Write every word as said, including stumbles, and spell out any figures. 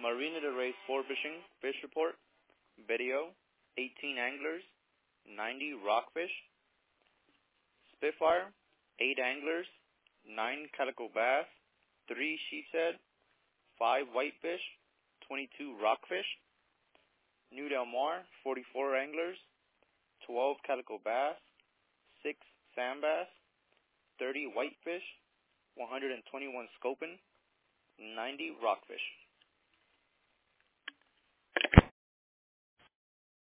Marina del Rey Sport Fishing Fish Report. Video, eighteen anglers, ninety rockfish. Spitfire, eight anglers, nine calico bass, three sheepshead, five whitefish, twenty-two rockfish. New Del Mar, forty-four anglers, twelve calico bass, six sand bass, thirty whitefish, one hundred twenty-one scoopin', ninety rockfish.